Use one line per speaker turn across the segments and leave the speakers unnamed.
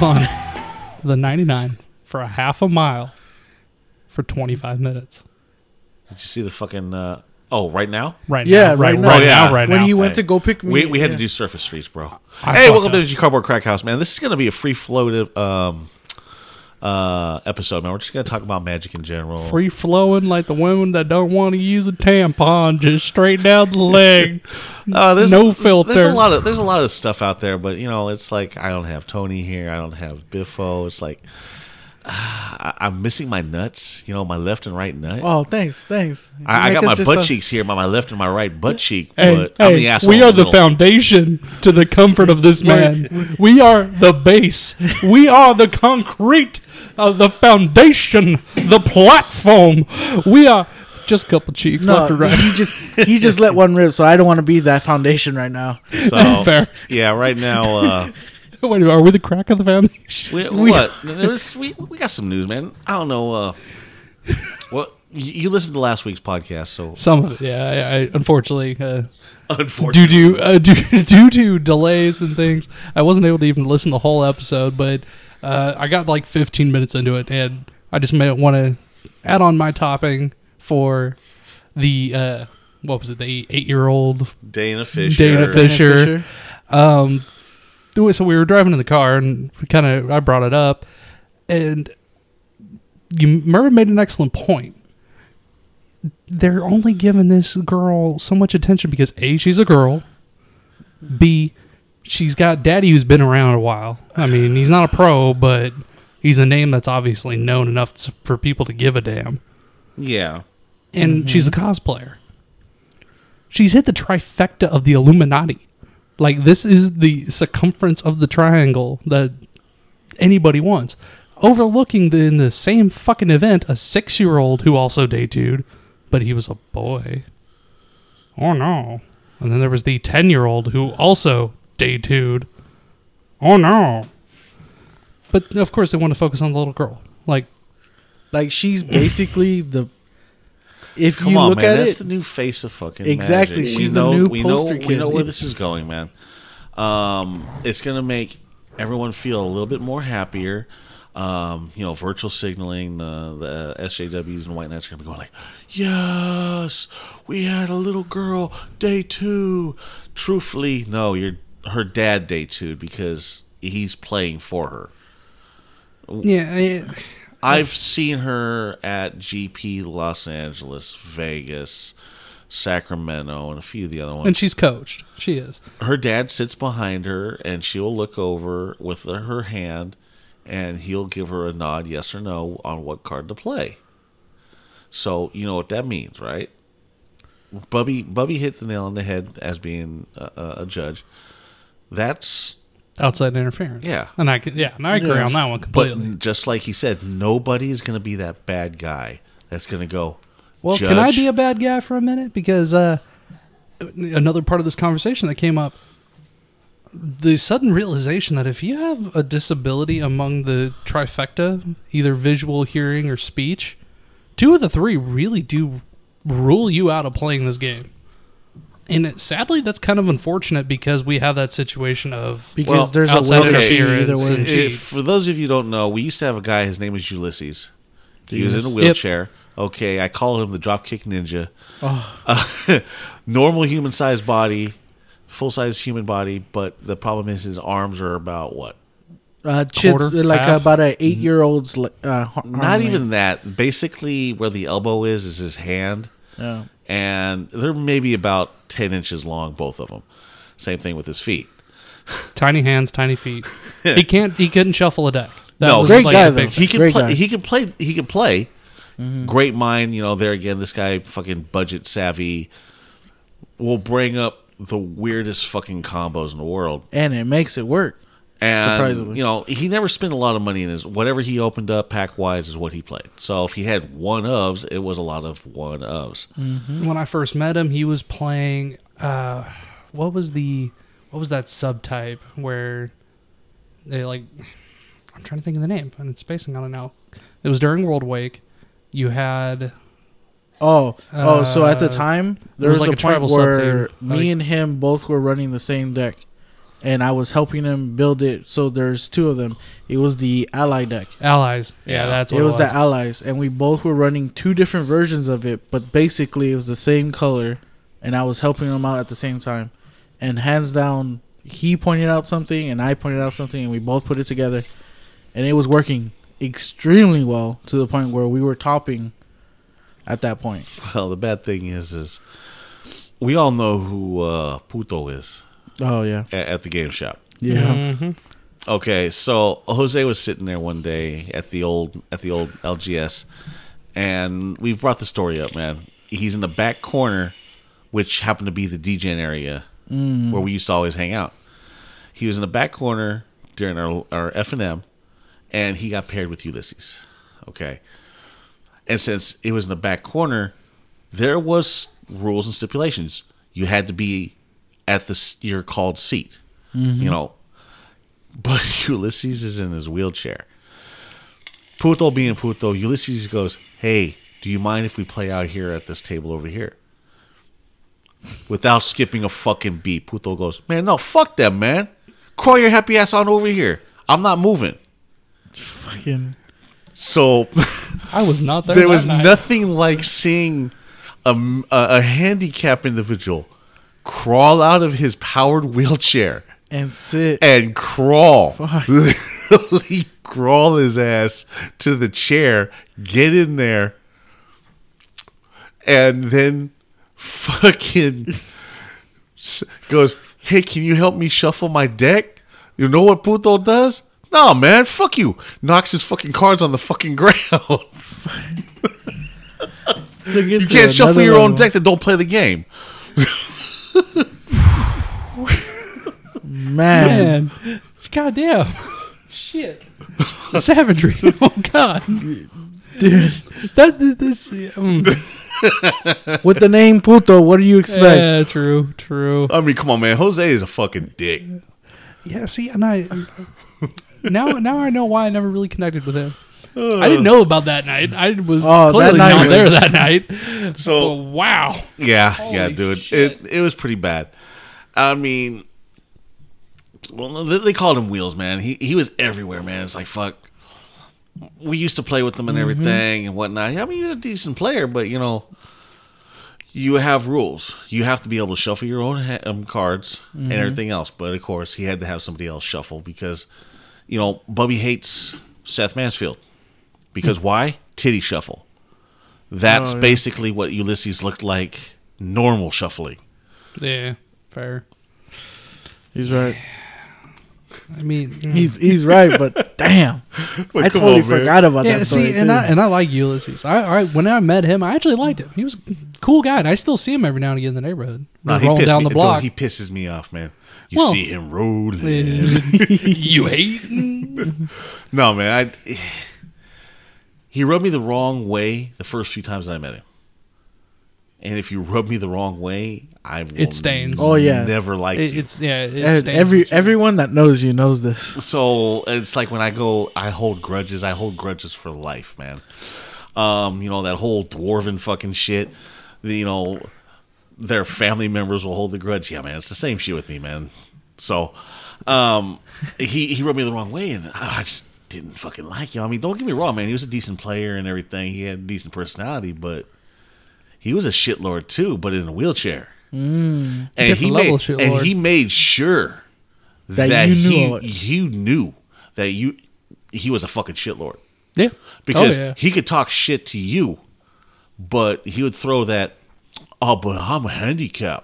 was on the 99 for a half a mile for 25 minutes.
Did you see the fucking... right now?
Right
Yeah,
now.
right now.
Right
Oh, yeah.
now. Right
When
now.
you went to go pick me,
We had to do surface streets, bro.
I
Hey,
fucked
welcome
up.
to the Cardboard Crack House, man. This is going to be a free-floated episode, man. We're just going to talk about magic in general.
Free flowing like the women that don't want to use a tampon, just straight down the leg. No filter.
There's a lot of stuff out there, but it's like I don't have Tony here. I don't have Biffo. It's like I'm missing my nuts. My left and right nut.
Oh, thanks.
I got my butt cheeks here, my left and my right butt cheek.
Hey,
But I'm the asshole.
we
in
are
the
the
middle.
foundation to the comfort of this man. We are the base. We are the concrete of the foundation, the platform. We are just a couple cheeks
No,
left and right.
he just let one rip, so I don't want to be that foundation right now.
So,
Fair.
yeah, right now.
Wait a minute, are we the crack of the foundation?
We got some news, man. I don't know. Well, you listened to last week's podcast, so
Some of it, yeah. I unfortunately,
unfortunately,
due to delays and things, I wasn't able to even listen to the whole episode. But I got like 15 minutes into it, and I just may want to add on my topping for the what was it? The 8-year-old
Dana Fisher.
Dana Fisher. So we were driving in the car, and I brought it up, and Murray made an excellent point. They're only giving this girl so much attention because A, she's a girl, B, she's got daddy who's been around a while. I mean, he's not a pro, but he's a name that's obviously known enough for people to give a damn.
Yeah.
And she's a cosplayer. She's hit the trifecta of the Illuminati. Like, this is the circumference of the triangle that anybody wants. Overlooking in the same fucking event, a 6-year-old who also debuted, but he was a boy. Oh, no. And then there was the 10-year-old who also debuted. Oh, no. But, of course, they want to focus on the little girl. Like
she's basically the... If
Come
you
on,
look
man.
at
That's
it,
the new face of fucking
Exactly.
magic.
She's
We
the
know-
new
we
poster
know,
kid.
We know where this is going, man. It's going to make everyone feel a little bit more happier. Virtual signaling, the SJWs and White Knights are going to be going like, yes, we had a little girl, day 2. Truthfully, no, her dad day 2 because he's playing for her.
yeah,
I've seen her at GP Los Angeles, Vegas, Sacramento, and a few of the other ones.
and she's coached. She is.
Her dad sits behind her, and she'll look over with her hand, and he'll give her a nod, yes or no, on what card to play. So you know what that means, right? Bubby hit the nail on the head as being a judge. That's
Outside interference.
Yeah.
And I agree on that one completely.
but just like he said, nobody's going to be that bad guy that's going to go.
Well,
Judge.
can I be a bad guy for a minute? Because another part of this conversation that came up, the sudden realization that if you have a disability among the trifecta, either visual, hearing, or speech, 2 of the 3 really do rule you out of playing this game. And sadly, that's kind of unfortunate because we have that situation of
because there's a
outside
will to cheat
interference
either way.
and cheat.
For those of you who don't know, we used to have a guy, his name was Ulysses. He was in a wheelchair. Okay, I call him the Dropkick Ninja. Normal human-sized body, full-size human body, but the problem is his arms are about what?
Chits, like
half?
about an 8-year-old's.
Not even that. Basically, where the elbow is his hand.
Yeah.
And they're maybe about 10 inches long, both of them. Same thing with his feet.
Tiny hands, tiny feet. He couldn't shuffle a deck. That
No,
was
great
like
guy,
the
though.
big
He
thing.
can
Great
play.
guy.
He can play. Great mind. There again, this guy fucking budget savvy will bring up the weirdest fucking combos in the world.
And it makes it work.
And
Surprisingly.
he never spent a lot of money in his whatever he opened up pack wise is what he played. So if he had one ofs, it was a lot of one ofs.
When I first met him, he was playing. What was that subtype where they like? I'm trying to think of the name, and it's spacing on it now. It was during World Wake. You had
So at the time, there
was
was
like
a
a tribal
point where
sub-theme,
me
like-
and him both were running the same deck. and I was helping him build it. So there's two of them. It was the Ally deck.
Allies. Yeah,
Yeah.
that's what
It was the Allies, and we both were running two different versions of it, but basically it was the same color, and I was helping him out at the same time. And hands down, he pointed out something, and I pointed out something, and we both put it together, and it was working extremely well to the point where we were topping at that point.
Well, the bad thing is we all know who Puto is
Oh yeah,
at the game shop.
yeah.
Mhm.
Okay, so Jose was sitting there one day at the old LGS, and we've brought the story up, man. He's in the back corner, which happened to be the DGen area where we used to always hang out. He was in the back corner during our F&M, and he got paired with Ulysses. Okay, and since it was in the back corner, there was rules and stipulations. You had to be at your called seat, you know. But Ulysses is in his wheelchair. Puto being Puto, Ulysses goes, "Hey, do you mind if we play out here at this table over here?" Without skipping a fucking beat, Puto goes, "Man, no, fuck that, man. Crawl your happy ass on over here. I'm not moving."
Fucking
So
I was not there.
there
that
was
night.
nothing like seeing a handicapped individual crawl out of his powered wheelchair
and sit.
and crawl.
Fuck.
Literally crawl his ass to the chair, get in there, and then fucking goes, "Hey, can you help me shuffle my deck?" You know what Puto does? No, man, fuck you. Knocks his fucking cards on the fucking ground. You can't shuffle your own deck that don't play the game.
man.
Man, goddamn, shit, savagery. Oh god,
Dude.
this.
With the name Puto, what do you expect?
Yeah, true.
I mean, come on, man. Jose is a fucking dick.
Yeah, see, and now I know why I never really connected with him. I didn't know about that night. I was clearly
that night
not
was-
there that night.
So-
wow.
Yeah,
Holy
dude.
shit.
It was pretty bad. I mean, well, they called him Wheels, man. He was everywhere, man. It's like, fuck. We used to play with him and everything and whatnot. I mean, he was a decent player, but, you know, you have rules. You have to be able to shuffle your own cards and everything else. But, of course, he had to have somebody else shuffle because, you know, Bubby hates Seth Mansfield. Because why? Titty shuffle. That's basically what Ulysses looked like normal shuffling.
Yeah, fair.
He's right.
I mean,
He's right, but damn, I
come
totally
on, man.
forgot about
yeah.
that story
See, and
too.
I like Ulysses. When I met him, I actually liked him. He was a cool guy, and I still see him every now and again in the neighborhood.
Nah, he
rolling
pissed
down
me-
the block.
He pisses me off, man. You
Well-
see him rolling.
You hate?
No, man. He rubbed me the wrong way the first few times that I met him. And if you rub me the wrong way, I will
It stains.
Oh, yeah.
never like you.
It
And
stains
every
with you.
everyone that knows you knows this.
So it's like when I go, I hold grudges. I hold grudges for life, man. You know, that whole dwarven fucking shit. You know, their family members will hold the grudge. Yeah, man, it's the same shit with me, man. So he rubbed me the wrong way, and I just didn't fucking like him. I mean, don't get me wrong, man. He was a decent player and everything. He had a decent personality, but he was a shitlord too, but in a wheelchair. And
Different level of shitlord.
he made sure
That
that
you knew it.
you knew that he was a fucking shitlord.
Yeah.
Because
Oh, yeah.
he could talk shit to you, but he would throw that, "Oh, but I'm handicapped,"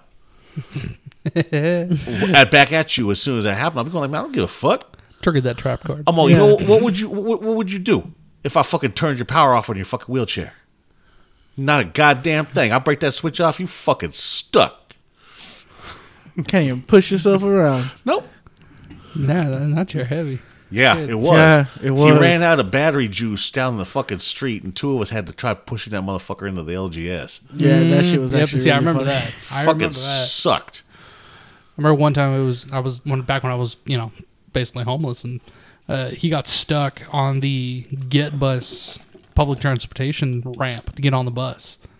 back at you as soon as that happened. I'm going like, man, I don't give a fuck.
Triggered that trap card.
I'm all,
Yeah.
you know, what would you do if I fucking turned your power off on your fucking wheelchair? Not a goddamn thing. I break that switch off, you fucking stuck.
Can't even push yourself around.
Nope.
Nah, not your heavy.
Yeah,
Shit.
it was.
Yeah, it was.
He ran out of battery juice down the fucking street, and two of us had to try pushing that motherfucker into the LGS.
Yeah, that shit was
Yep,
actually.
see, I
really
remember
funny.
that. I
Fucking
remember that.
sucked.
I remember one time back when I was, basically homeless, and he got stuck on the Get Bus public transportation ramp to get on the bus,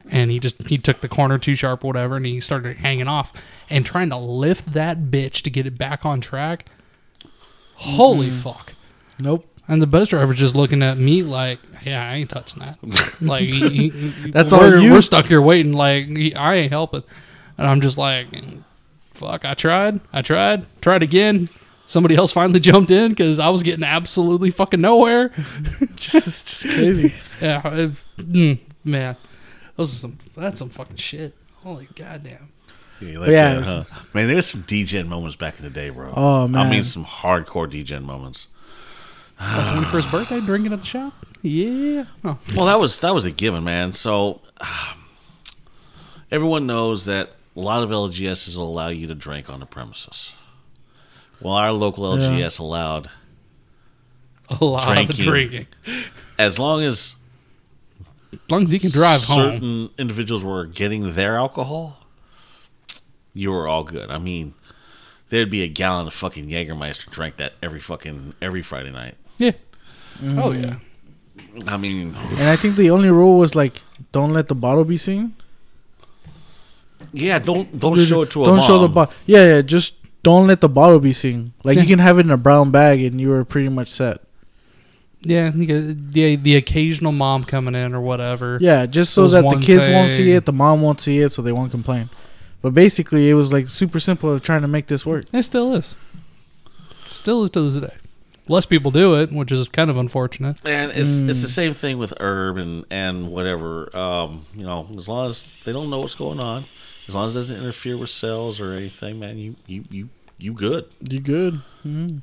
and he took the corner too sharp or whatever, and he started hanging off and trying to lift that bitch to get it back on track. Holy fuck.
Nope.
And the bus driver's just looking at me like, yeah, I ain't touching that. Like,
That's
we're,
all you.
we're stuck here waiting. Like, I ain't helping. And I'm just like, fuck, I tried again. Somebody else finally jumped in because I was getting absolutely fucking nowhere.
just crazy.
Yeah, man, that's some fucking shit. Holy goddamn.
Yeah, you like
Yeah.
that, huh? Man, there's some DGen moments back in the day, bro.
Oh, man.
I mean, some hardcore DGen moments.
My 21st birthday, drinking at the shop. Yeah. Oh.
Well, that was a given, man. So everyone knows that a lot of LGSs will allow you to drink on the premises. Well, our local LGS allowed
A lot of
Drinking.
drinking.
as long as
As long as you can drive
certain
home.
individuals were getting their alcohol, you were all good. I mean, there'd be a gallon of fucking Jägermeister drank that every Friday night.
Yeah. Oh, yeah.
I mean,
And I think the only rule was like, don't let the bottle be seen.
yeah, don't show it to a
Don't
mom.
show the bottle. Yeah, just don't let the bottle be seen. Like
Yeah.
you can have it in a brown bag, and you were pretty much set.
Yeah, the occasional mom coming in or whatever.
Yeah, just so
Was
that the
one
kids won't see
thing.
it, the mom won't see it, so they won't complain. But basically, it was like super simple of trying to make this work.
It still is. Still is to this day. Less people do it, which is kind of unfortunate.
And it's the same thing with herb and whatever. As long as they don't know what's going on, as long as it doesn't interfere with cells or anything, man, you good.
You good? Mm.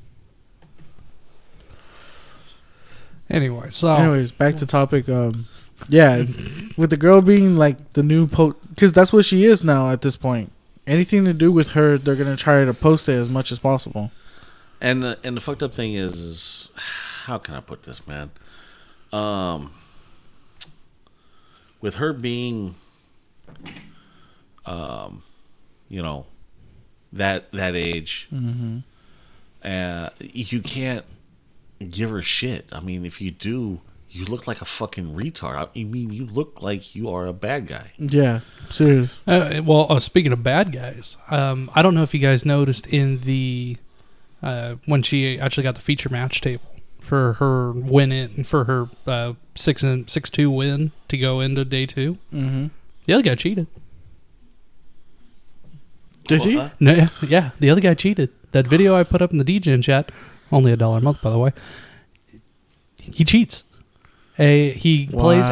Anyway, so
Anyways, back to topic. Yeah, with the girl being like the new because that's what she is now at this point. Anything to do with her, they're gonna try to post it as much as possible.
And the fucked up thing is how can I put this, man? With her being, that age, you can't give her shit. I mean, if you do, you look like a fucking retard. I mean, you look like you are a bad guy.
Yeah, serious.
Speaking of bad guys, I don't know if you guys noticed in the when she actually got the feature match table for her for her 6-2 win to go into day 2.
Mm-hmm.
The other guy cheated.
Did he?
What?
No, yeah, the other guy cheated. That video I put up in the DGen chat, only $1 a month, by the way. He cheats. He plays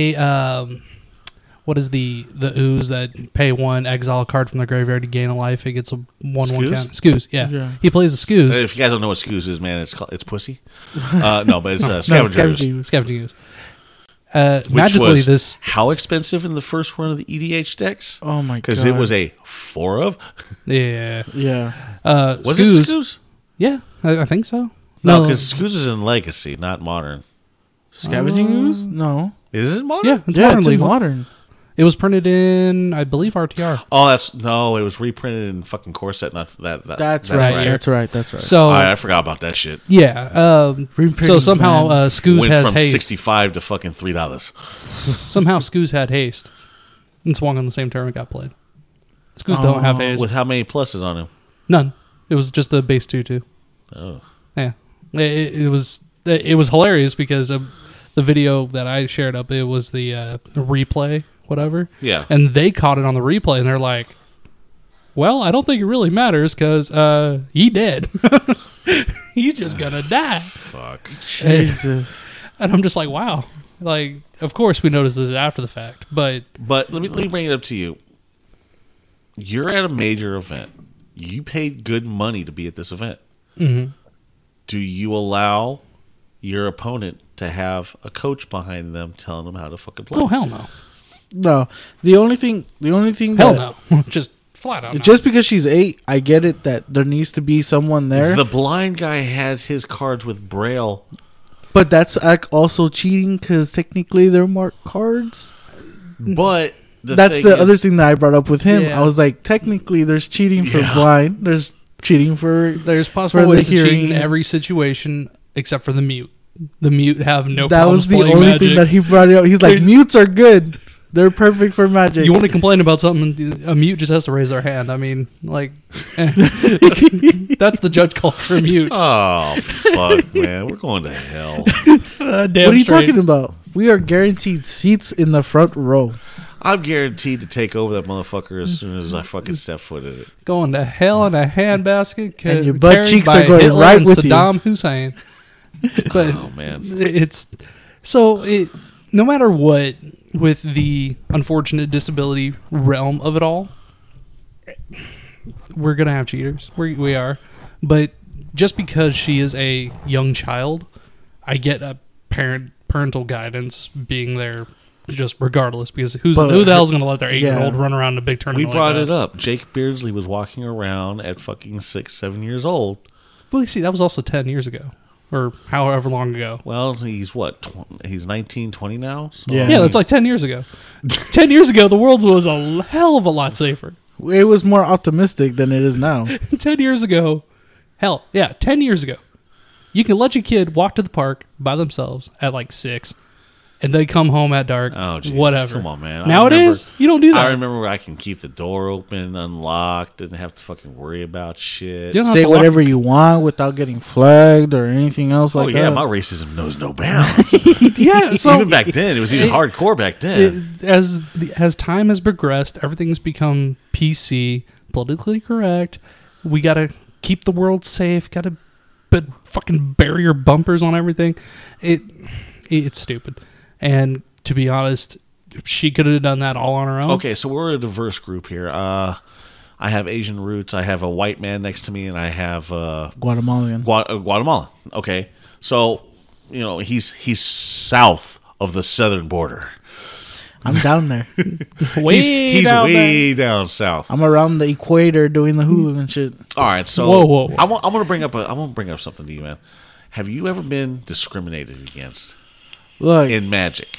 what is the ooze that pay one exile card from the graveyard to gain a life? It gets a 1/1
Scoos?
count. Scoos, yeah.
Yeah.
He plays the Scoos.
If you guys don't know what Scoos is, man, it's pussy. No, but it's Scavengers.
Scavenging ooze. Magically,
was
this
how expensive in the first run of the EDH decks?
Oh my god!
Because it was a 4 of.
yeah.
Yeah.
Was
Scoos,
it Scoos?
Yeah, I think so.
No, because Scoos is in Legacy, not Modern.
Scavenging ooze? No.
Is it Modern?
yeah, it's
Yeah,
modern
it's in
legal.
modern.
It was printed in, I believe, RTR.
Oh, it was reprinted in fucking Corset. Not that.
That's
right,
right.
yeah.
That's right. That's right.
So
I forgot about that shit.
yeah,
Reprinting
so somehow
man.
Scoos
Went
has
from
haste.
65 to fucking $3.
Somehow Scoos had haste and swung on the same turn it got played. Scoos don't have haste.
With how many pluses on him?
None. It was just the base 2/2.
Oh,
Yeah, it was hilarious because of the video that I shared up. It was the replay, whatever.
yeah.
And they caught it on the replay, and they're like, "Well, I don't think it really matters because he dead. He's just gonna die."
Fuck.
Jesus.
And I'm just like, "Wow!" Like, of course we noticed this after the fact, but
But let me bring it up to you. You're at a major event. You paid good money to be at this event.
mhm.
Do you allow your opponent to have a coach behind them telling them how to fucking play?
Oh hell no,
No. The only thing.
hell no, just flat out. No.
Just because she's 8, I get it that there needs to be someone there.
The blind guy has his cards with Braille.
But that's also cheating because technically they're marked cards.
But
That's the other thing that I brought up with him.
Yeah.
I was like, technically there's cheating for
Yeah.
blind. There's cheating for.
There's possible
for
ways
the
to cheat
hearing.
in every situation except for the mute. The mute have no
That
problems
was the
playing
only
Magic.
thing that he brought up. He's like,
There's-
mutes are good. They're perfect for Magic.
You want to complain about something, a mute just has to raise their hand. I mean, like, that's the judge call for a mute.
Oh, fuck, man. We're going to hell.
Damn
What are you
straight.
talking about? We are guaranteed seats in the front row.
I'm guaranteed to take over that motherfucker as soon as I fucking step foot in it.
Going to hell in a handbasket.
And your butt
carried
cheeks
by
are going
Hitler
right
and
with you.
Saddam Hussein. But
Oh, man.
it's so no matter what with the unfortunate disability realm of it all, we're gonna have cheaters. We are, but just because she is a young child, I get a parental guidance being there. Just regardless, because who the hell's going to let their 8-year-old run around in a big
We
tournament?
brought
like
it
that?
up. Jake Beardsley was walking around at fucking 6, 7 years old.
Well, see, that was also 10 years ago, or however long ago.
Well, he's what? He's 19, 20 now? So,
Yeah.
Yeah, that's like 10 years ago. 10 years ago, the world was a hell of a lot safer.
It was more optimistic than it is now.
10 years ago, 10 years ago, you can let your kid walk to the park by themselves at like 6, and they come home at dark.
Oh, Jesus,
whatever.
come on, man.
Nowadays, you don't do that.
I remember where I can keep the door open, unlocked, didn't have to fucking worry about shit.
You don't have
Say
to lock-
whatever you want without getting flagged or anything else like
Oh, yeah,
that.
my racism knows no bounds.
Yeah, so
Even back then, it was even hardcore back then.
as time has progressed, everything's become PC, politically correct. We gotta keep the world safe. Gotta put fucking barrier bumpers on everything. It's stupid. And to be honest, she could have done that all on her own.
Okay, so we're a diverse group here. I have Asian roots. I have a white man next to me, and I have
Guatemalan.
Guatemalan. Okay, so he's south of the southern border.
I'm down there.
He's
down
way down south.
I'm around the equator doing the hula and shit.
All right, so
Whoa.
I'm gonna bring up something to you, man. Have you ever been discriminated against
Look,
in Magic?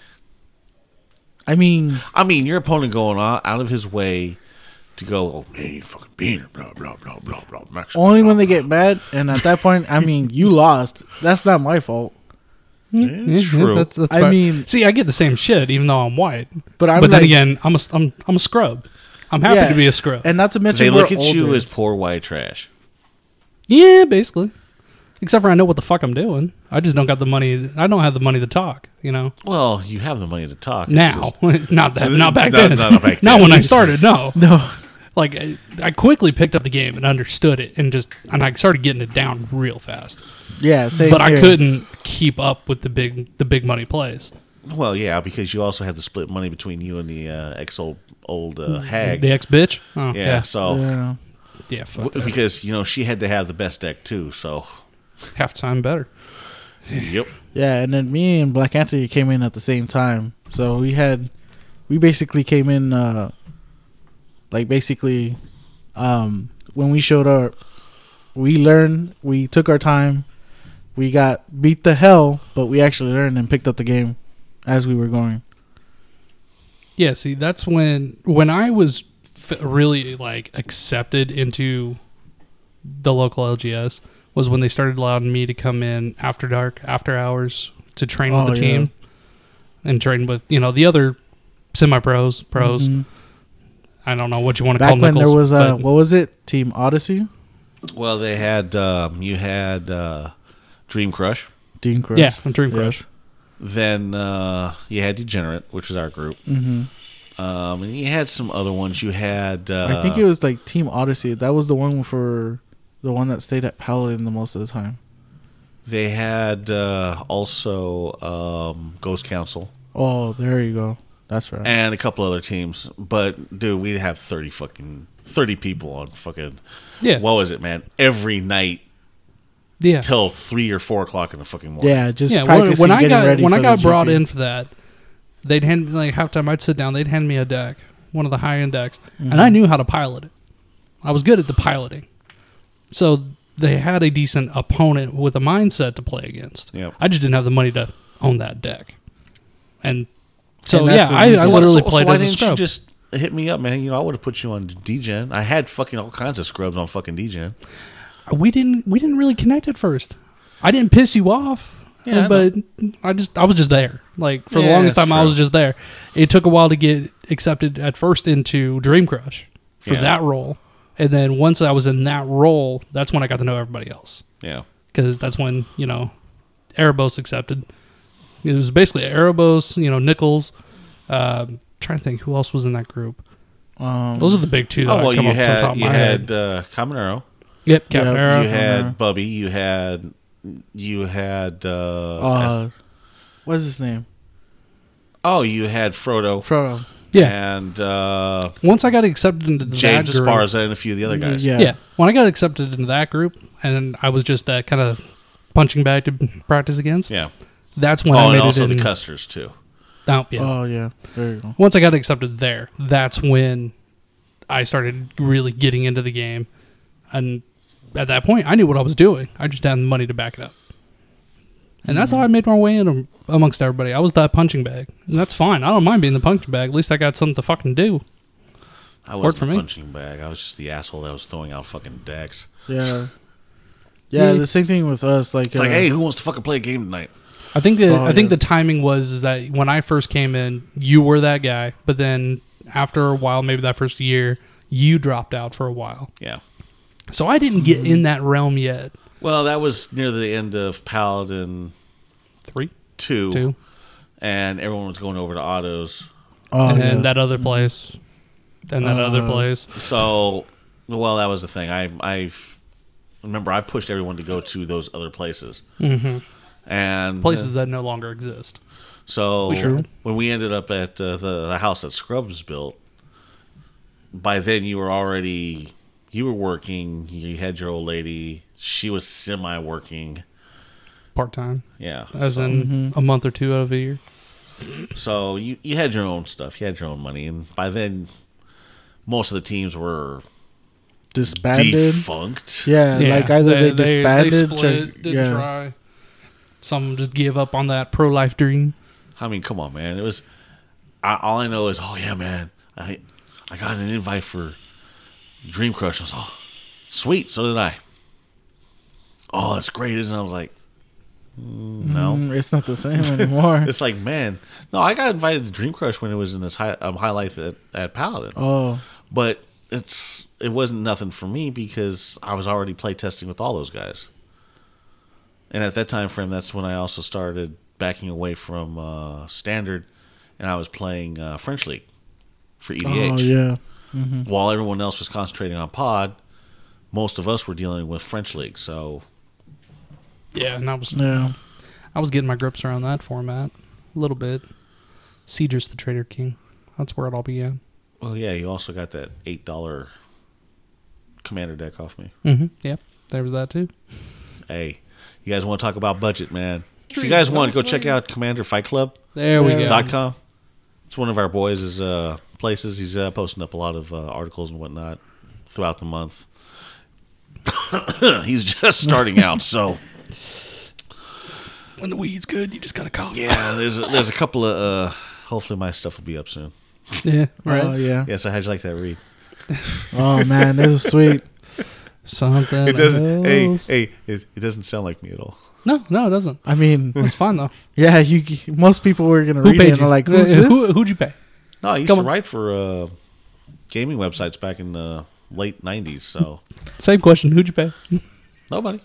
I mean,
Your opponent going out of his way to go, oh man, you fucking beaner, blah blah blah blah blah. Max,
only when they get mad, and at that point, I mean, you lost. That's not my fault.
Yeah, true.
That's
I
fine.
mean-
see, I get the same shit, even though I'm white.
But I'm
but then
like-
again, I'm a scrub. I'm happy
Yeah,
to be a scrub.
And not to mention,
They
we're
look at you
older.
as poor white trash.
Yeah, basically. Except for I know what the fuck I'm doing. I just don't got the money. I don't have the money to talk.
Well, you have the money to talk. It's
Now,
just-
not back then.
Not back
Not
then.
when I started. No,
No,
like I quickly picked up the game and understood it, and I started getting it down real fast.
yeah, same
But I
here.
couldn't keep up with the big money plays.
well, yeah, because you also had to split money between you and the old hag.
The ex bitch. Oh,
yeah,
yeah.
so
Yeah.
Fuck that.
because
Mm.
she had to have the best deck too. So,
Half time better.
yep.
Yeah, and then me and Black Anthony came in at the same time. So we basically came in, when we showed up, we learned, we took our time, we got beat the hell, but we actually learned and picked up the game as we were going.
Yeah, see, that's when I was really like accepted into the local LGS was when they started allowing me to come in after dark, after hours to train with the team and train with the other semi-pros, pros.
Mhm.
I don't know what you want to
Back
call
when
Nichols,
there was
but
what was it? Team Odyssey?
Well, they had you had Dream Crush.
Dean Crush.
yeah, I'm Dream Crush.
Then you had Degenerate, which was our group.
Mm-hmm.
And you had some other ones. You had
I think it was like Team Odyssey. That was the one for the one that stayed at Paladin the most of the time.
they had also Ghost Council
Oh, there you go. That's right.
and a couple other teams. But dude, we'd have 30 people on fucking
Yeah,
what was it, man? Every night
yeah,
till 3 or 4 o'clock in the fucking morning.
Yeah, just
yeah.
practicing
When I
getting
got
ready
when
for
I
the
got brought
GP.
in for that, they'd hand me like halftime. I'd sit down. They'd hand me a deck, one of the high end decks, and I knew how to pilot it. I was good at the piloting, so they had a decent opponent with a mindset to play against.
Yep.
I just didn't have the money to own that deck, and so
And that's
yeah,
what you
I
said.
literally
So
played
why
as a
didn't you
scrub.
just hit me up, man? I would have put you on DGen. I had fucking all kinds of scrubs on fucking DGen.
We didn't really connect at first. I didn't piss you off.
Yeah, I
but I was just there. Like for the
Yeah,
longest
that's
time, I was
true.
just there. It took a while to get accepted at first into Dream Crush for
Yeah.
that role, and then once I was in that role, that's when I got to know everybody else.
Yeah.
Because that's when Erebos accepted. It was basically Erebos, Nichols. Trying to think who else was in that group. Those are the big two. That
Oh well,
come
you
off the top
had
of my head.
Caminero.
Yep, Captain
Yep,
Arrow.
You had
Uh-huh.
Bubby. You had
what's his name?
you had Frodo.
Frodo.
Yeah.
And
Once I got accepted into
James
that group,
Esparza and a few of the other guys.
yeah. When I got accepted into that group, and I was just kind of punching bag to practice against.
Yeah.
That's when I
Oh,
made
and also
it in.
the Custers too.
Oh, yeah.
Oh yeah. There you go.
Once I got accepted there, that's when I started really getting into the game. And at that point, I knew what I was doing. I just had the money to back it up. And that's how I made my way in amongst everybody. I was that punching bag. And that's fine. I don't mind being the punching bag. At least I got something to fucking do.
I
Worked
wasn't
for
a
me.
punching bag. I was just the asshole that was throwing out fucking decks.
Yeah. Yeah, the same thing with us. Like,
It's like, hey, who wants to fucking play a game tonight?
I think
Oh,
the
yeah.
timing was is that when I first came in, you were that guy. But then after a while, maybe that first year, you dropped out for a while.
Yeah.
So I didn't get in that realm yet.
Well, that was near the end of Paladin
3,
2,
2.
and everyone was going over to autos.
oh,
and
yeah.
that other place, and that other place.
So, well, that was the thing. I remember I pushed everyone to go to those other places.
Mm-hmm.
And
Places that no longer exist.
So
Sure.
when we ended up at the house that Scrubs built, by then you were working. You had your old lady. She was semi-working.
Part time,
Yeah.
as in a month or two out of a year.
So you had your own stuff. You had your own money, and by then most of the teams were
disbanded.
defunct.
Yeah, like either they disbanded.
they split, didn't try. Some just gave up on that pro life dream.
I mean, come on, man. It was. All I know is, oh yeah, man. I got an invite for Dream Crush. I was, oh, sweet. So did I. Oh, it's great, isn't it? I was like, no.
It's not the same anymore.
It's like, man, no. I got invited to Dream Crush when it was in its highlight at Paladin,
Oh,
but it wasn't nothing for me because I was already playtesting with all those guys. And at that time frame, that's when I also started backing away from Standard, and I was playing French League for EDH.
oh yeah.
While everyone else was concentrating on Pod, most of us were dealing with French League. So,
Yeah, and
Yeah.
I was getting my grips around that format a little bit. Siegers the Trader King. That's where it all began.
well, yeah, you also got that $8 Commander deck off me.
Mm-hmm. Yep, there was that too.
Hey, you guys want to talk about budget, man? If you guys want, go check out Commander Fight Club.
There we
Yeah.
go.
.com. It's one of our boys' places. He's posting up a lot of articles and whatnot throughout the month. He's just starting out, so
When the weed's good, you just gotta cough.
yeah. There's a couple of. Hopefully, my stuff will be up soon.
Yeah, right.
Oh yeah.
Yeah. So how'd you like that read?
Oh man, it was sweet.
Something.
It doesn't.
else.
Hey, it doesn't sound like me at all.
No, it doesn't.
I mean,
It's fine though.
yeah, most people were gonna
Who
read it
paid
and
you?
are like, who's this?
Who'd you pay?
No, I used
Come
to
on.
write for gaming websites back in the late '90s. So
Same question. Who'd you pay?
nobody.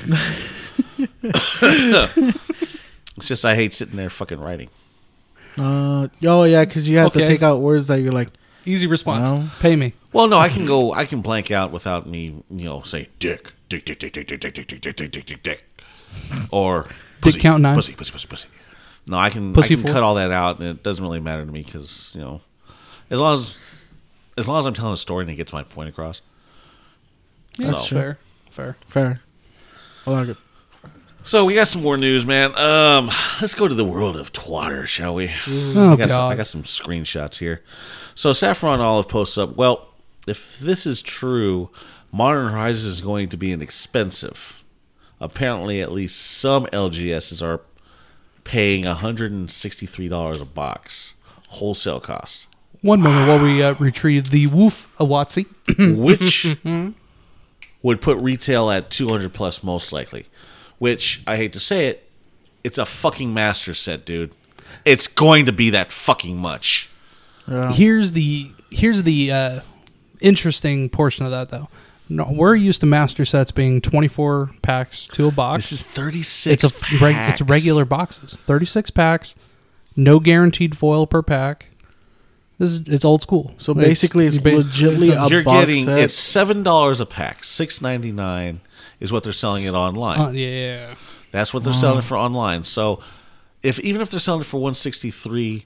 It's just I hate sitting there fucking writing.
Oh yeah, because you have to
Okay.
take out words that you're like,
Easy response.
Well.
Pay me.
Well, no, I can blank out without me, say dick, dick, dick, dick, dick, dick, dick, dick, dick, dick, dick, dick, dick, or pussy,
count 9.
pussy, pussy, pussy, pussy. No, I can
Pussy 4.
cut all that out, and it doesn't really matter to me because as long as I'm telling a story and it gets my point across.
Yeah,
That's
that's
true.
fair.
fair. I like it.
So we got some more news, man. Let's go to the world of twatter, shall we?
Oh
I got
god.
some screenshots here. So Saffron Olive posts up, well, if this is true, Modern Horizons is going to be inexpensive. Apparently, at least some LGSs are paying $163 a box. Wholesale cost.
One moment while we retrieve the Woof Awatsi.
Which would put retail at 200 plus most likely. Which, I hate to say it, It's a fucking master set, dude. It's going to be that fucking much.
Yeah.
Here's the interesting portion of that, though. No, we're used to master sets being 24 packs to a box.
This is 36
it's
packs.
it's regular boxes. 36 packs, no guaranteed foil per pack. It's old school.
So basically, it's legitimately a
You're
box
getting
set.
it's $7 a pack. $6.99 is what they're selling it online.
Yeah.
That's what they're selling it for online. So even if they're selling it for $163,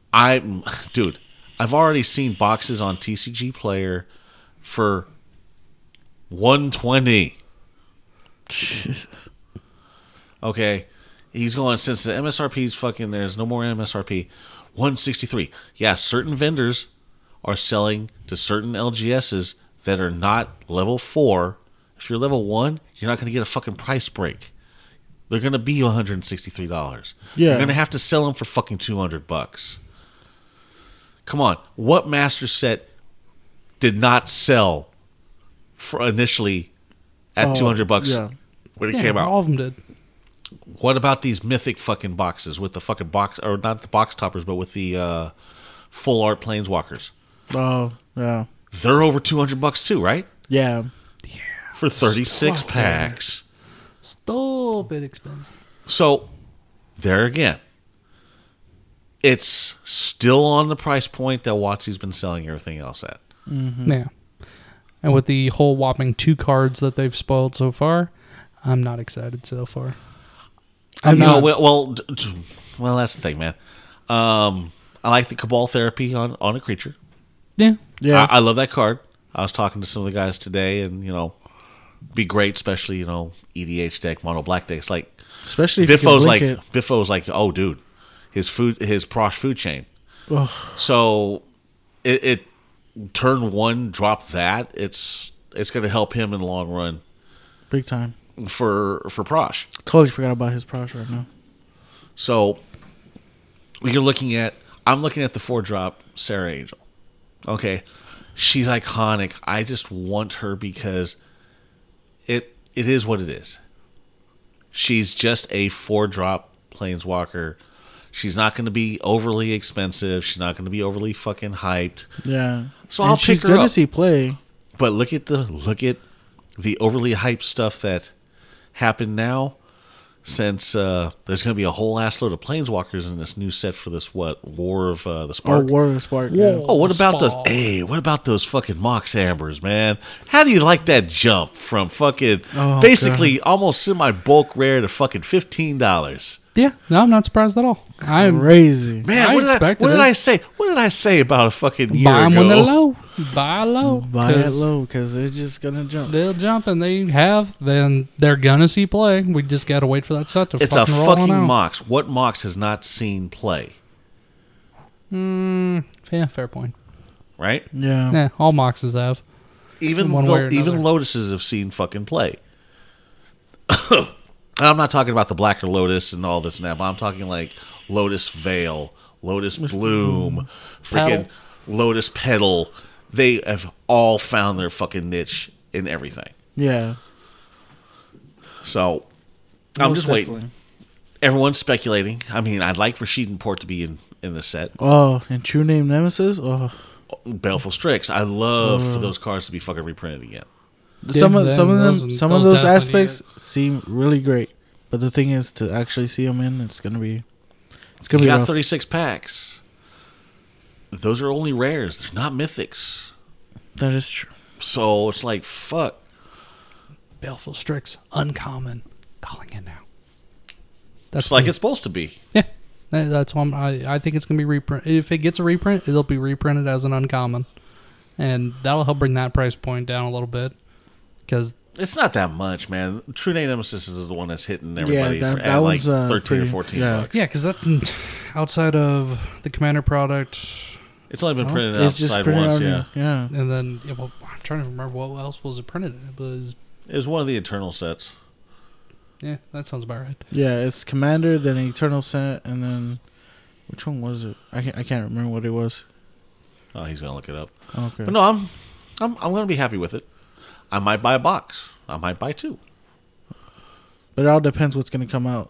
I've already seen boxes on TCG Player for $120. Okay, he's going since the MSRP's fucking. There's no more MSRP. $163. Yeah, certain vendors are selling to certain LGSs that are not level 4. If you're level 1, you're not going to get a fucking price break. They're going to be $163.
Yeah.
You're going to have to sell them for fucking $200. Come on, what master set did not sell for initially at $200
yeah.
when it came out?
All of them did.
What about these mythic fucking boxes with the fucking box, or not the box toppers, but with the full art planeswalkers?
Oh, yeah.
They're over $200 too, right?
Yeah.
For 36
Fuck,
packs.
Stupid expensive.
So, there again, it's still on the price point that WotC's been selling everything else at.
Yeah. And with the whole whopping 2 cards that they've spoiled so far, I'm not excited so far. I'm
You know,
not.
well, that's the thing, man. I like the Cabal Therapy on a creature.
Yeah.
Yeah.
I love that card. I was talking to some of the guys today, and be great, especially EDH deck, mono black decks. Like
Especially if you can
Biffo's
blink
like
it.
Biffo's like, oh, dude, his Prosh food chain.
Ugh.
So it turn 1 drop that. It's going to help him in the long run
Big time.
for Prosh.
Totally forgot about his price right now.
So I'm looking at the 4-drop Sarah Angel. Okay, she's iconic. I just want her because it is what it is. She's just a 4-drop planeswalker. She's not going to be overly expensive. She's not going to be overly fucking hyped.
Yeah.
So
And
I'll
she's
pick her
good
up.
to see play.
But look at the overly hyped stuff that happened now. Since there's going to be a whole ass load of planeswalkers in this new set for this War of the Spark.
War of Spark.
Whoa.
Yeah.
Oh, what about those?
Spark.
Hey, what about those fucking Mox Ambers, man? How do you like that jump from fucking
Oh,
basically almost semi bulk rare to fucking $15?
Yeah. No, I'm not surprised at all. I'm
Crazy.
Man,
I
what
expected
did
it.
I say? What did I say about a fucking year
buy them
ago?
when they're low. Buy low.
Buy it
'cause
low because it's just going to jump.
They'll jump, and then they're gonna see play. We just gotta wait for that set to
It's a
fucking roll on
fucking
out.
Mox. What Mox has not seen play?
Yeah, fair point.
Right?
Yeah.
Yeah, all Moxes have.
Even
One way or
even
another.
Lotuses have seen fucking play. I'm not talking about the Blacker Lotus and all this and that, but I'm talking like Lotus Veil, Lotus Bloom, freaking
Petal.
Lotus Petal. They have all found their fucking niche in everything.
Yeah.
So I'm
Most
just waiting.
definitely.
Everyone's speculating. I mean, I'd like Rashid and Port to be in the set.
Oh, and True Name Nemesis? Oh.
Baleful Strix. I love for those cards to be fucking reprinted again.
Some of
then
some of them,
those-
some of
those
those
definitely
aspects seem really great, but the thing is to actually see them in, it's gonna be
You got
rough.
36 packs. Those are only rares. They're not mythics.
That is true.
So it's like, fuck.
Baleful Strix, uncommon. Calling in now.
It's like it's supposed to be.
Yeah. That's why I think it's going to be reprint. If it gets a reprint, it'll be reprinted as an uncommon. And that'll help bring that price point down a little bit. Because,
It's not that much, man. True Name Nemesis is the one that's hitting everybody
that
at like
one's,
13 or
pretty-
14
yeah.
bucks.
yeah, because that's outside of the Commander product.
It's only been printed
It's just
outside
printed
once,
on
yeah.
yeah.
And then, I'm trying to remember what else was it printed. It was,
It was one of the Eternal sets.
yeah, that sounds about right.
Yeah, it's Commander, then Eternal Set, and then which one was it? I can't remember what it was.
Oh, he's going to look it up.
Okay.
But no, I'm going to be happy with it. I might buy a box. I might buy 2.
But it all depends what's gonna come out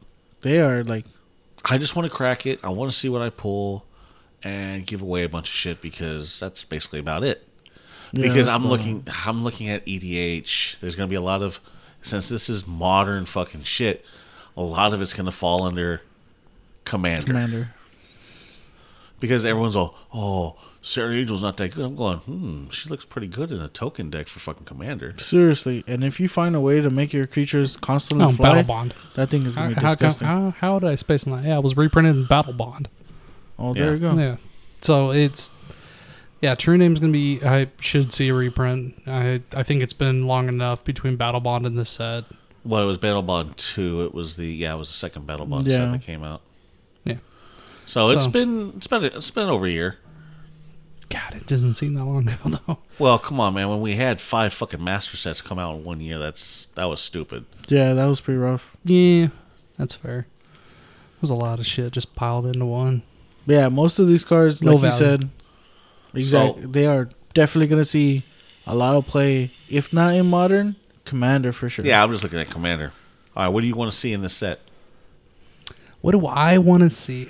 they are like.
I just want to crack it. I want to see what I pull and give away a bunch of shit because that's basically about it.
Yeah,
Because
that's
I'm
about
looking at EDH. There's going to be a lot of, since this is modern fucking shit, a lot of it's going to fall under Commander. Because everyone's all, oh, Sarah Angel's not that good. I'm going, she looks pretty good in a token deck for fucking Commander.
Seriously, and if you find a way to make your creatures constantly fly,
Battle Bond.
that thing is gonna be
How
disgusting.
did I space on that? Yeah, it was reprinted in Battle Bond.
Oh, there
Yeah.
you go.
Yeah. So it's True Name's gonna be. I should see a reprint. I think it's been long enough between Battle Bond and this set.
Well, it was Battle Bond 2. It was the second Battle Bond
Yeah.
set that came out.
Yeah.
So it's been over a year.
God, it doesn't seem that long ago though.
Well, come on, man. When we had 5 fucking master sets come out in 1 year, that was stupid.
Yeah, that was pretty rough.
Yeah, that's fair. There's a lot of shit just piled into one.
Yeah, most of these cards,
No
like you
value.
said, exactly, they are definitely gonna see a lot of play. If not in Modern, Commander for sure.
Yeah, I'm just looking at Commander. All right, what do you want to see in this set?
What do I want to see?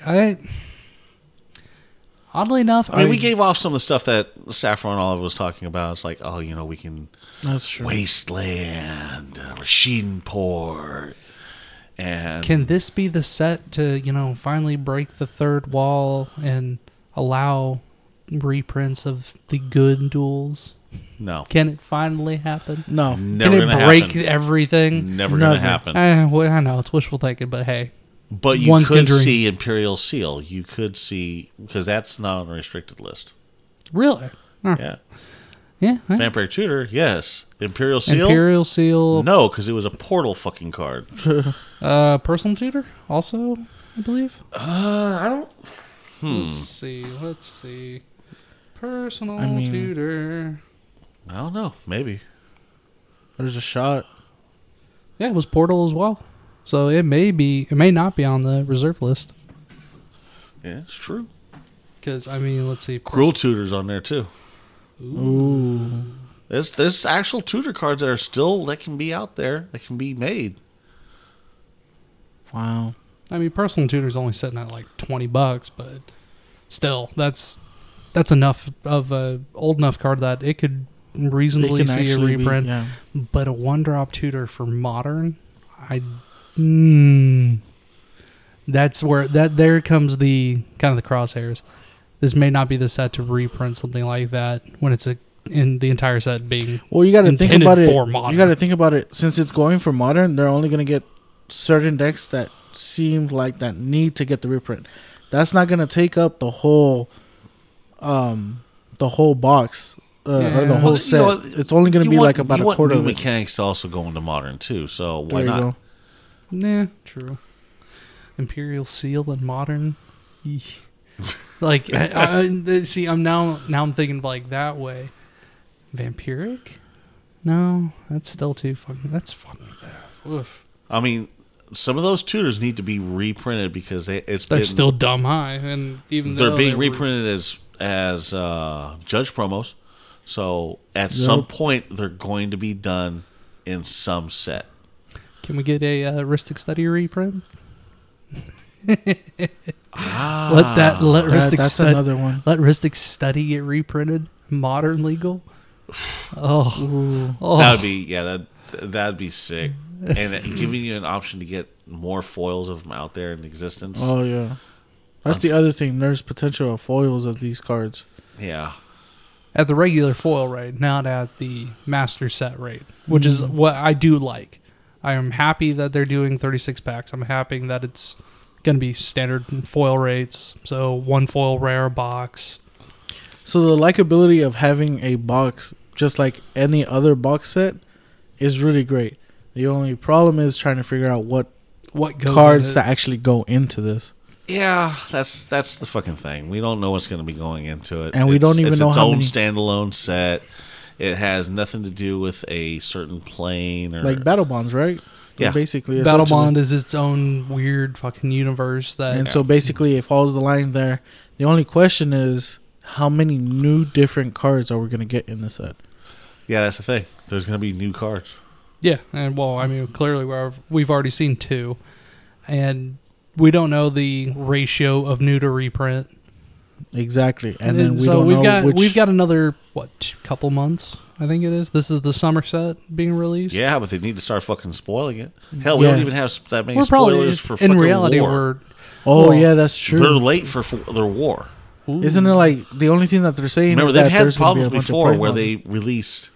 Oddly enough,
I mean, we gave off some of the stuff that Saffron Olive was talking about. It's like, oh, we can
That's true.
Wasteland, Rasheen Port, and
Can this be the set to, finally break the third wall and allow reprints of the good duels?
no,
Can it finally happen?
No,
never
Can it
gonna
break
happen.
everything?
Never gonna
Never.
happen.
Well, I know it's wishful thinking, but hey,
But you
One's
could
gonna drink.
see Imperial Seal. You could see, because that's not on a restricted list.
really? Huh.
Yeah.
Yeah. huh?
Vampire Tutor, yes. Imperial Seal?
Imperial Seal.
No, because it was a portal fucking card.
Personal tutor also, I believe.
I don't.
Let's see. Personal
I mean-
tutor.
I don't know. Maybe.
there's a shot.
Yeah, it was Portal as well. So it may not be on the reserve list.
Yeah, it's true.
Because, let's see.
Cruel Tutor's on there too.
Ooh,
There's actual tutor cards that can be out there, that can be made.
wow.
Personal tutor's only sitting at like $20, but still, that's enough of a old enough card that it could
They
reasonably
can
see a
actually be-
reprint.
yeah.
But a one-drop tutor for Modern, that's where there comes the kind of the crosshairs. This may not be the set to reprint something like that when it's in the entire set being.
Well, you got to think
intended
about it.
for Modern.
You got to think about it. Since it's going for Modern, they're only going to get certain decks that seem like that need to get the reprint. That's not going to take up the whole box or the
Yeah.
whole
Well,
set.
what?
It's only going to be like about a quarter
new
of it.
mechanics to also go into Modern too. So why
There you
not?
go.
Nah, true. Imperial Seal and Modern. Eesh. Like, see, I'm thinking like that way. Vampiric? No, that's still too fucking. That's fucking. Oof.
I mean, some of those tutors need to be reprinted because
They're
been
still dumb high, and even
they're
though
being
they were-
reprinted as judge promos. So at some point they're going to be done in some set.
Can we get a Ristic Study reprint?
Ah,
Let Ristic
That's
Study.
another one.
Let Ristic Study get reprinted. Modern legal. Oh,
Ooh.
oh.
that'd be sick. And giving you an option to get more foils of them out there in existence.
Oh yeah. That's the other thing. There's potential of foils of these cards.
Yeah.
At the regular foil rate, not at the master set rate, which is what I do like. I am happy that they're doing 36 packs. I'm happy that it's going to be standard foil rates. So one foil rare box.
So the likability of having a box just like any other box set is really great. The only problem is trying to figure out what
What goes
cards
in
to
it.
actually go into this.
Yeah, that's the fucking thing. We don't know what's going to be going into it,
And we don't even
it's
know
its
how
own
many-
standalone set. It has nothing to do with a certain plane or
Like Battle Bonds, right?
Yeah.
Basically,
Battle
essentially.
Bond is its own weird fucking universe that
And so basically it follows the line there. The only question is how many new different cards are we going to get in the set?
Yeah, that's the thing. There's going to be new cards.
yeah, and clearly we've already seen two, and we don't know the ratio of new to reprint.
Exactly, and then we
so
don't know which.
we've got another couple months. I think it is. This is the summer set being released.
Yeah, but they need to start fucking spoiling it. Hell, we don't even have that many
We're probably
spoilers for
in
fucking
reality
war.
Oh
well,
yeah, that's true.
They're late for their war.
Ooh.
Isn't it like the only thing that they're saying?
Remember,
is
they've
that
had
there's gonna be
problems
a bunch of
before
print
where
models.
they released,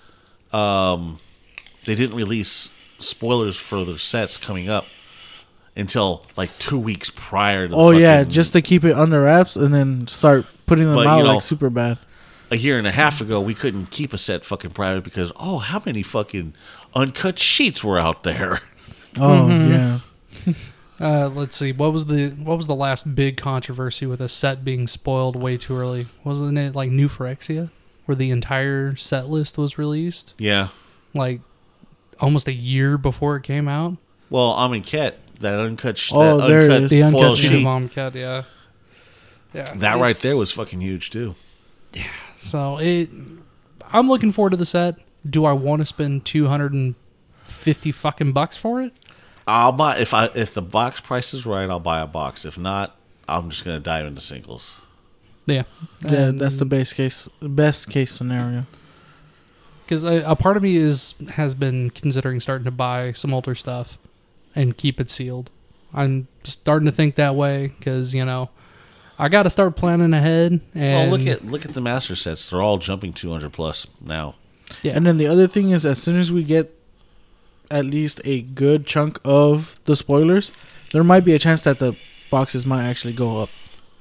they didn't release spoilers for their sets coming up until like 2 weeks prior to.
Oh yeah,
fucking-
just to keep it under wraps and then start putting them
But,
out
you know,
like super bad.
a year and a half ago, we couldn't keep a set fucking private because how many fucking uncut sheets were out there?
Oh
Mm-hmm.
yeah.
Let's see. What was the last big controversy with a set being spoiled way too early? Wasn't it like New Phyrexia, where the entire set list was released
Yeah.
like almost a year before it came out?
Well, Amonkhet, that uncut,
Oh,
that
there it
uncut
is.
The
foil
uncut sheet of
sheet,
Amonkhet, yeah.
that right
it's-
there was fucking huge too.
So I'm looking forward to the set. Do I want to spend $250 fucking bucks for it?
I'll buy if the box price is right. I'll buy a box. If not, I'm just gonna dive into singles.
Yeah,
Yeah, that's the best case scenario.
Because a part of me has been considering starting to buy some older stuff and keep it sealed. I'm starting to think that way because I got to start planning ahead. And
Well, look at the master sets. They're all jumping 200 plus now.
yeah.
And then the other thing is, as soon as we get at least a good chunk of the spoilers, there might be a chance that the boxes might actually go up.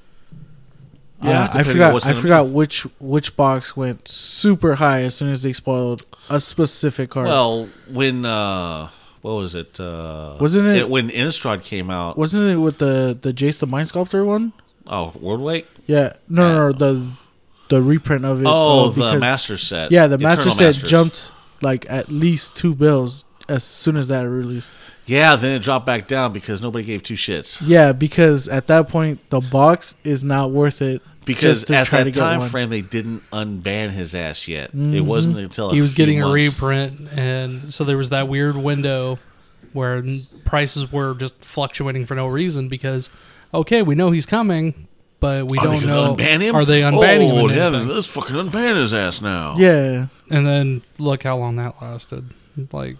Yeah,
I
depending on what's
forgot
gonna
which box went super high as soon as they spoiled a specific card.
Well, when what was it?
Wasn't it-
when Innistrad came out?
Wasn't it with the Jace the Mind Sculptor one?
Oh, Worldwake.
Yeah, no, the reprint of it.
Oh, the
because-
master set.
Yeah, the master
Eternal
set
Masters.
jumped like at least 2 bills as soon as that released.
Yeah, then it dropped back down because nobody gave two shits.
Yeah, because at that point the box is not worth it.
Because
just to
at
try to
that
get
time
one.
frame, they didn't unban his ass yet. It
Mhm.
wasn't until
he was
few
getting a
months.
reprint, and so there was that weird window where prices were just fluctuating for no reason because, okay, we know he's coming, but we
Are they
don't
gonna
know.
unban him?
Are they unbanning him?
Oh,
and
yeah,
everything?
let's fucking unban his ass now.
Yeah,
And then look how long that lasted. Like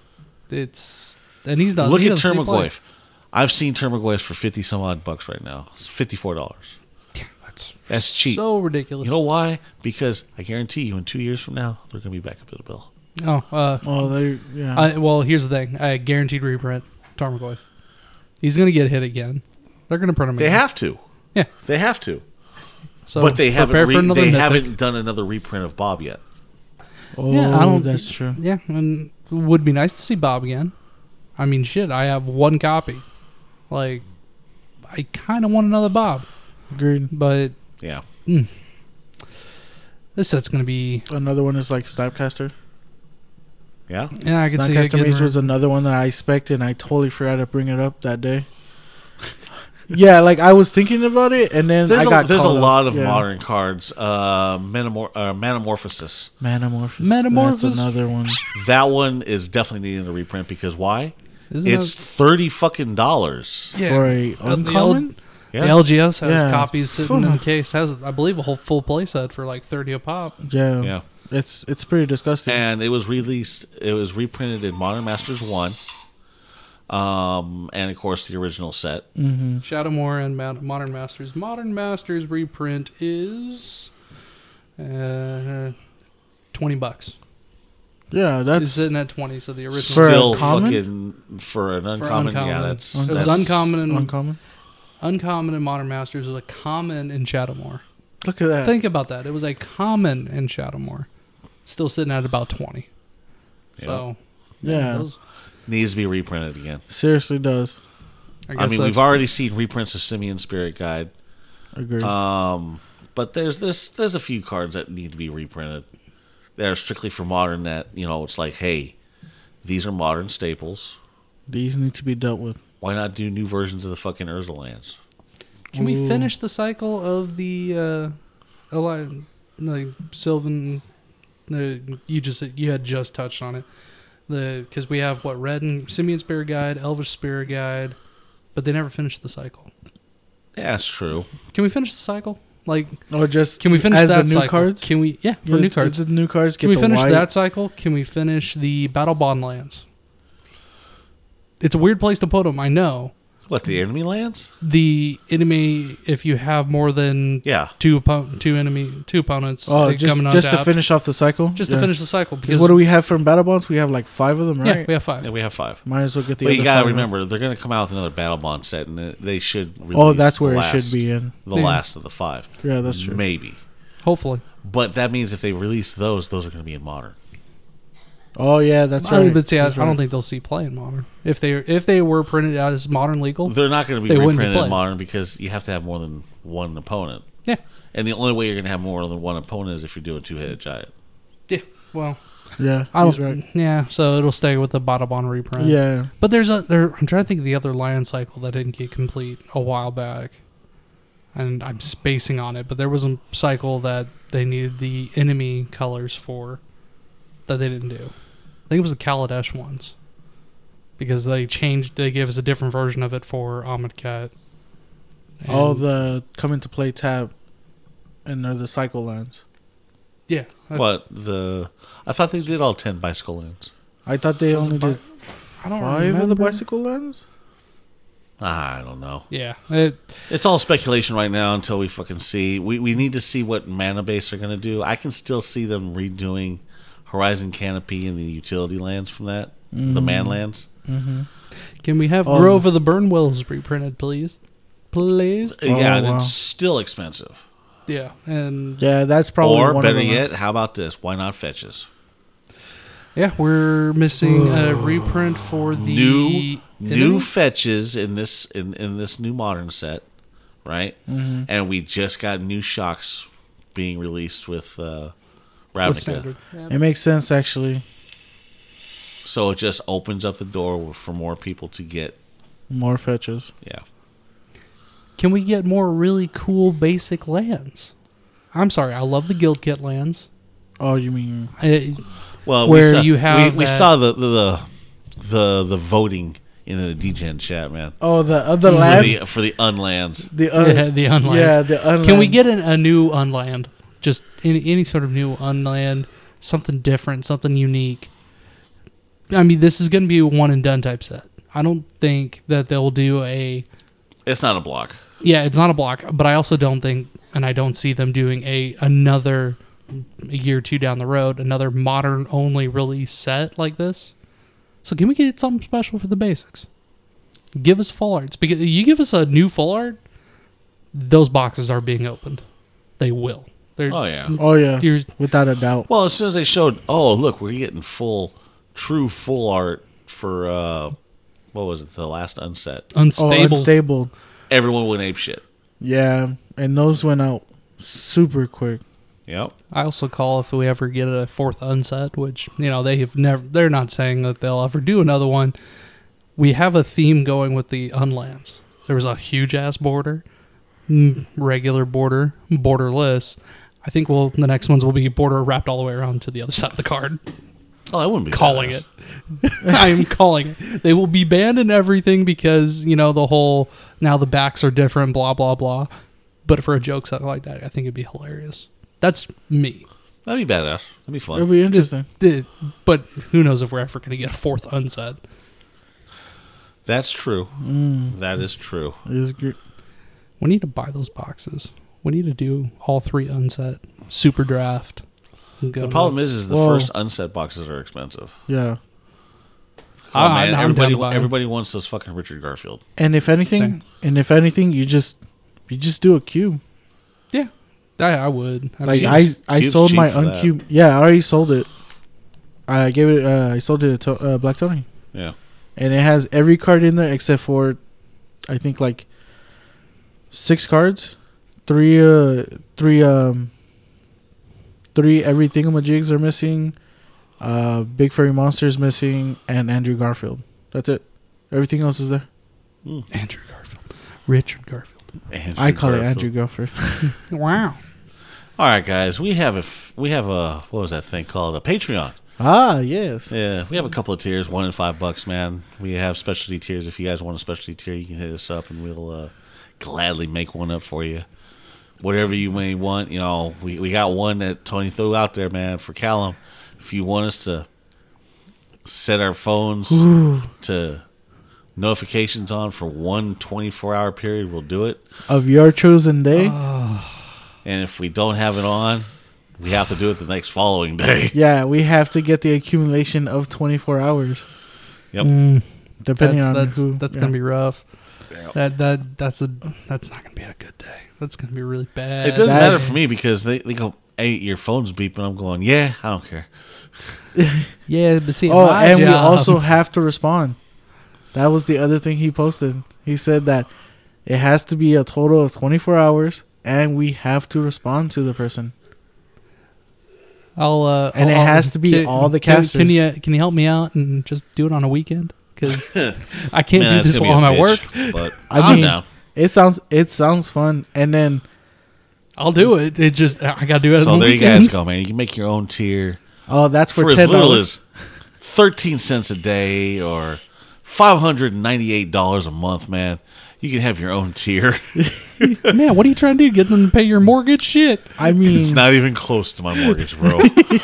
and he's done.
Look
he
at
doesn't stay quiet.
Termagoyf. I've seen Termagoyf for 50 some odd bucks right now. It's $54. That's cheap.
So ridiculous.
You know why? Because I guarantee you, in 2 years from now, they're going to be back up to the bill.
oh, they yeah.
well, here's the thing. I guaranteed reprint Tarmogoyf. He's going to get hit again. They're going to print him
They
again.
have to.
Yeah.
They have to.
So
But they
prepare for
haven't.
another
They
mythic.
haven't done another reprint of Bob yet.
Oh,
Yeah, I don't-
that's true.
Yeah, and it would be nice to see Bob again. I mean, shit, I have one copy. Like, I kind of want another Bob.
Agreed.
But
Yeah.
this set's going to be...
Another one is like Snapcaster.
Yeah.
Yeah, I can see it
Snapcaster
getting
Mage was another one that I expected, and I totally forgot to bring it up that day. Yeah, like I was thinking about it, and then
There's
I got
there's a
caught up.
lot of
Yeah.
modern cards. Metamorphosis.
Metamorphosis.
Metamorphosis.
That's another one.
That one is definitely needing a reprint because why?
Isn't
It's $30 fucking dollars.
Yeah.
For a
The
uncommon.
Yeah.
The LGS has
Yeah.
copies sitting in the case. Has, I believe, a whole full playset for like 30 a pop.
Yeah.
Yeah.
It's pretty disgusting.
And it was released. It was reprinted in Modern Masters 1. And of course the original set.
Mm-hmm.
Shadowmoor and Modern Masters. Modern Masters reprint is $20.
Yeah,
It's
that's
sitting at 20, so the original.
For
Still
uncommon?
fucking for an uncommon. Yeah,
uncommon.
that's
It was
that's-
uncommon and
uncommon.
uncommon in Modern Masters is a common in Shadowmoor.
Look at that.
Think about that. It was a common in Shadowmoor. Still sitting at about 20.
Yeah.
So,
Yeah.
those,
Needs to be reprinted again.
Seriously does.
I
I
guess
mean,
that's-
we've already seen reprints of Simeon Spirit Guide.
Agreed.
But there's a few cards that need to be reprinted. That are strictly for modern. That it's like, hey, these are modern staples.
These need to be dealt with.
Why not do new versions of the fucking Urza lands?
Can we
Ooh.
finish the cycle of the Sylvan? You had just touched on it. Because we have Red and Simeon Spirit Guide, Elvish Spirit Guide, but they never finished the cycle.
Yeah, that's true.
Can we finish the cycle? Like,
Or just
can we finish
as
that
the new
cycle?
cards?
Can we? Yeah, for new cards.
The new cards.
Can
Get
we
the
finish
white.
that cycle? Can we finish the Battle Bond lands? It's a weird place to put them, I know.
What, the enemy lands?
The enemy, if you have more than
Yeah.
two opponents
Oh, just
coming
to
untapped,
finish off the cycle.
just
Yeah.
to finish the cycle.
Because what do we have from Battle Bonds? We have like 5 of them, right?
Yeah, we have 5.
Yeah, we have 5.
Might as well get the.
But
other
you gotta
5
remember, they're gonna come out with another Battle Bond set, and they should release
Oh, that's where
the
it should be in.
The
Yeah.
last of the 5.
Yeah, that's true.
Maybe.
Hopefully.
But that means if they release those are going to be in Modern.
Oh yeah, that's
I mean,
right.
but see, I
That's
don't
right.
think they'll see play in Modern. If they were printed out as Modern legal,
They're not going to
They
be
wouldn't be
reprinted in
played.
Modern because you have to have more than one opponent.
yeah,
And the only way you're going to have more than one opponent is if you're doing two-headed giant.
yeah. Well,
Yeah,
I
he's
don't.
right.
Yeah, so it'll stay with the Battle Bond reprint.
Yeah,
But there's I'm trying to think of the other land cycle that didn't get complete a while back, and I'm spacing on it. But there was a cycle that they needed the enemy colors for that they didn't do. I think it was the Kaladesh ones because they gave us a different version of it for Ahmed Kat.
all
And-
the come into play tab, and they're the cycle lands.
yeah.
But I thought they did all 10 bicycle lands.
I thought they
Was it
only
bi-
did
I don't
5 of the
remember.
bicycle lands.
I don't know.
Yeah,
It's all speculation right now until we fucking see. We need to see what mana base are going to do. I can still see them redoing Horizon Canopy and the utility lands from that. The man lands.
Mm-hmm.
can we have
Oh.
Grove of the Burnwills reprinted, please? Please.
Yeah, and
wow.
it's still expensive.
Yeah, and
Yeah, that's probably
Or
one
better
of them.
yet, how about this? Why not fetches?
yeah, we're missing a reprint for the
New
enemy?
fetches in this new modern set, right?
Mhm.
And we just got new shocks being released with
With
Ravnica.
standard. Yeah.
It makes sense actually.
So it just opens up the door for more people to get.
More fetches.
Yeah.
Can we get more really cool basic lands? I'm sorry, I love the Guild Kit lands.
Oh, you mean
Well,
Where
we saw,
you have
we
that-
saw the voting in the DGen chat, man.
the other lands?
For the unlands.
The
Yeah, the unlands.
Yeah, the unlands.
Can we get a new unland? Just any sort of new unland, something different, something unique. I mean, this is going to be a one and done type set. I don't think that they'll do a.
It's not a block.
Yeah, it's not a block, but I also don't think, and I don't see them doing another a year or two down the road, another modern only release set like this. So can we get something special for the basics? Give us full arts, because you give us a new full art, those boxes are being opened. They will. They're,
Oh, yeah.
Oh yeah,
you're-
without a doubt.
Well, as soon as they showed, oh, look, we're getting true full art for, what was it, the last unset.
unstable.
Oh, unstable.
Everyone went ape shit.
Yeah, and those went out super quick.
Yep.
I also call if we ever get a fourth unset, which they have never. They're not saying that they'll ever do another one. We have a theme going with the unlands. There was a huge ass border, regular border, borderless. I think the next ones will be border wrapped all the way around to the other side of the card.
Oh, that wouldn't be
Calling
badass.
it. I am calling it. They will be banned and everything because the whole now the backs are different, blah blah blah. But for a joke something like that, I think it'd be hilarious. That's me.
That'd be badass. That'd be fun.
It'll be interesting.
But who knows if we're ever going to get a fourth unset.
That's true. That is true.
It is great.
We need to buy those boxes. We need to do all 3 unset. Super draft.
The problem is the
Whoa.
first unset boxes are expensive.
Yeah,
Oh, man,
I'm down to buy 'em.
everybody wants those fucking Richard Garfield.
and if anything, you just do a cube.
Yeah. I would.
Like
Cube's-
I
Cube's
sold
cheap
my
for that.
uncube. Yeah, I already sold it. I gave it. I sold it to Black Tony,
Yeah.
and it has every card in there except for, I think like 6 cards, three every thingamajigs are missing, Big Furry Monsters missing, and Andrew Garfield. That's it. Everything else is there.
Andrew Garfield. Richard Garfield.
Andrew
I call it
Garfield.
Andrew Garfield.
Wow.
All right, guys. We have a what was that thing called? A Patreon.
Ah, yes.
Yeah, we have a couple of tiers, $1 and $5, man. We have specialty tiers. If you guys want a specialty tier, you can hit us up, and we'll gladly make one up for you. Whatever you may want, we got one that Tony threw out there, man, for Callum. If you want us to set our phones to notifications on for 1 24-hour period, we'll do it.
Of your chosen day?
And if we don't have it on, we have to do it the next following day.
Yeah, we have to get the accumulation of 24 hours.
Yep.
Depending on
that's
who.
gonna be rough. That's not gonna be a good day. That's gonna be really bad.
It doesn't matter for me because they go, hey, your phone's beeping. I'm going, yeah, I don't care.
Yeah, but see,
we also have to respond. That was the other thing he posted. He said that it has to be a total of 24 hours, and we have to respond to the person.
It
has to be all the casters.
Can you help me out and just do it on a weekend? Because I can't
Man,
do this while I'm at work.
But
I mean,
down.
it sounds fun, and then
I'll do it. It just I gotta do it.
So
on the
there
weekend.
you guys go, man. You can make your own tier
that's for
as
$10.
little as 13 cents a day or $598 a month, man. You can have your own tier.
Man, what are you trying to do? Get them to pay your mortgage? Shit.
I mean,
It's not even close to my mortgage, bro.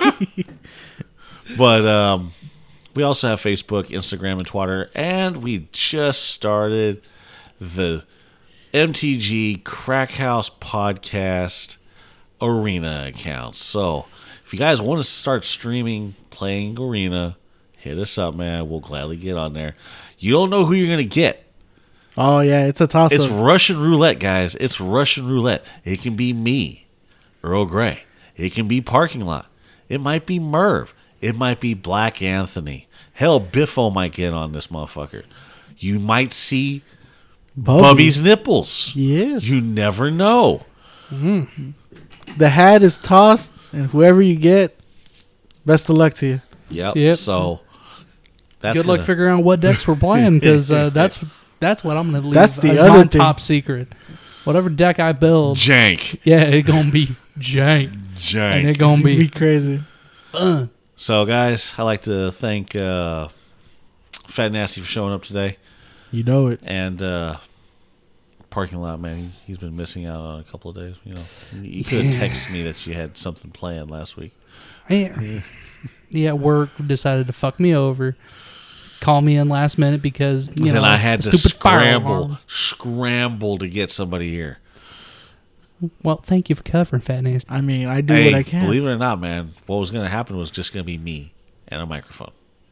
But we also have Facebook, Instagram, and Twitter, and we just started the MTG Crack House Podcast Arena account. So if you guys want to start streaming, playing Arena, hit us up, man. We'll gladly get on there. You don't know who you're going to get.
oh yeah, it's a toss
It's
up.
Russian roulette, guys. It's Russian roulette. It can be me, Earl Grey. It can be Parking Lot. It might be Merv. It might be Black Anthony. Hell, Biffo might get on this motherfucker. You might see Bubby's nipples.
Yes.
You never know.
The hat is tossed, and whoever you get, best of luck to you.
Yep. So that's
Good luck figuring out what decks we're playing because that's what I'm gonna leave.
That's the
as
other
my
thing.
top secret. Whatever deck I build,
jank.
yeah, it's gonna be jank, and
Jank.
it's gonna be
crazy.
fun.
So, guys, I'd like to thank Fat Nasty for showing up today.
You know it.
And Parking Lot, man, he's been missing out on a couple of days. You could have texted me that you had something planned last week.
Yeah, work decided to fuck me over. Call me in last minute because
Then I had
the
to
stupid fire alarm.
scramble to get somebody here.
Well, thank you for covering, Fat Nasty.
I mean, I do what I can.
Believe it or not, man, what was going to happen was just going to be me and a microphone.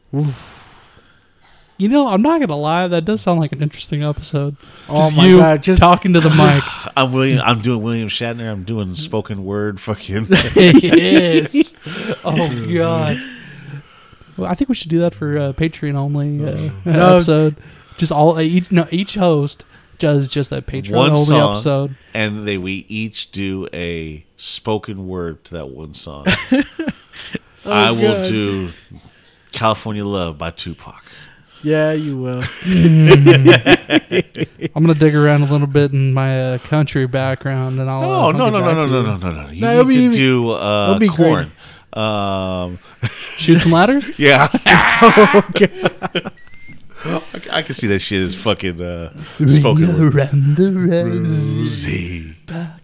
You know, I'm not gonna lie, that does sound like an interesting episode.
Oh
Just
my
you
God, just-
talking to the mic.
I'm doing William Shatner. I'm doing spoken word. Fucking.
Yes. Oh God. Well, I think we should do that for Patreon only episode. Just each host does just that Patreon
One
only
song.
episode.
And we each do a spoken word to that one song. I will do California Love by Tupac.
Yeah, you will.
I'm gonna dig around a little bit in my country background, and I'll.
No.
No,
You
it'll
need
be-
to
be
do Corn.
Shoots and ladders.
Yeah. I can see that shit is fucking spoken
Ring
word.
around the rosy.
Rosie.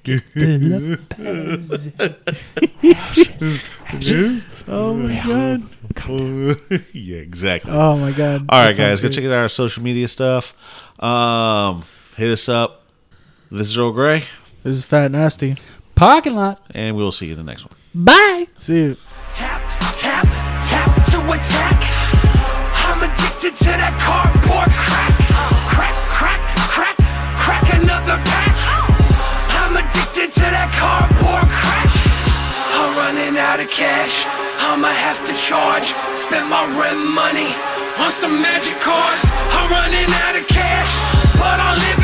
Oh my God.
Yeah, exactly.
Oh my God.
All right,
That sounds
guys, go
great.
check out our social media stuff. Hit us up. This is Earl Grey,
This is Fat Nasty.
Parking lot.
and we will see you in the next one.
Bye.
See you.
Tap, tap, tap to attack. I'm addicted to that cardboard crack. Crack, crack, crack, crack another pack. I'm addicted to that cardboard crack. I'm running out of cash. I'ma have to charge. Spend my rent money on some magic cards. I'm running out of cash, but I'm living